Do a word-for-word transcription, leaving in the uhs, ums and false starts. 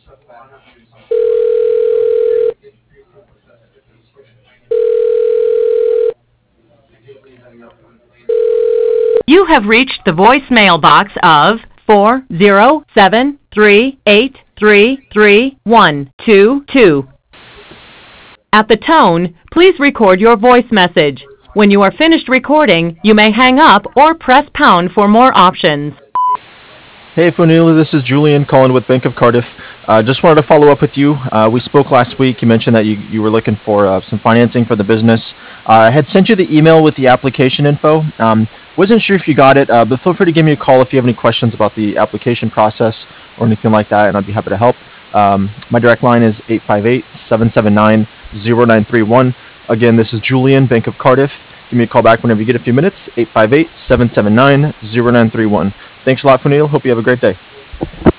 You have reached the voicemail box of four zero seven three eight three three one two two. At the tone, please record your voice message. When you are finished recording, you may hang up or press pound for more options. Hey, Funil, this is Julian calling with Bank of Cardiff. Uh, just wanted to follow up with you. Uh, we spoke last week. You mentioned that you, you were looking for uh, some financing for the business. Uh, I had sent you the email with the application info. Um, wasn't sure if you got it, uh, but feel free to give me a call if you have any questions about the application process or anything like that, and I'd be happy to help. Um, my direct line is eight five eight, seven seven nine, zero nine three one. Again, this is Julian, Bank of Cardiff. Give me a call back whenever you get a few minutes, eight five eight, seven seven nine, zero nine three one. Thanks a lot, Funil. Hope you have a great day.